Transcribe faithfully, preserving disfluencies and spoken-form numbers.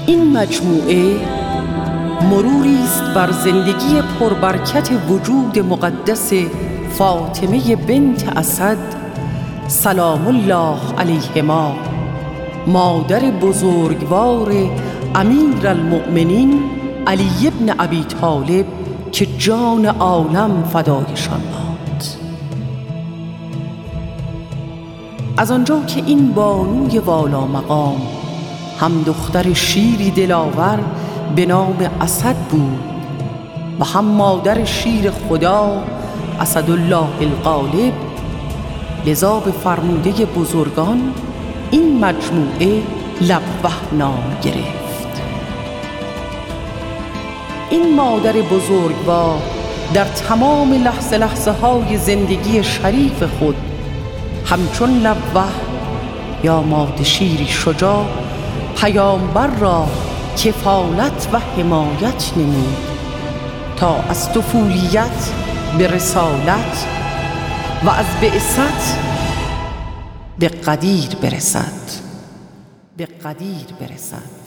این مجموعه مروری است بر زندگی پربرکت وجود مقدس فاطمه بنت اسد سلام الله علیهما، مادر بزرگوار امیرالمؤمنین علی بن ابی طالب که جان عالم فدایشان باد. از آنجا که این بانوی والا مقام هم دختر شیری دلاور به نام اسد بود و هم مادر شیر خدا اسدالله الغالب، لذا به فرموده بزرگان این مجموعه لبوه نام گرفت. این مادر بزرگوار در تمام لحظه لحظه های زندگی شریف خود همچون لبوه یا ماده شیری شجاع پیامبر را کفالت و حمایت نمود تا از طفولیت به رسالت و از بعثت به قدیر برسد به قدیر برسد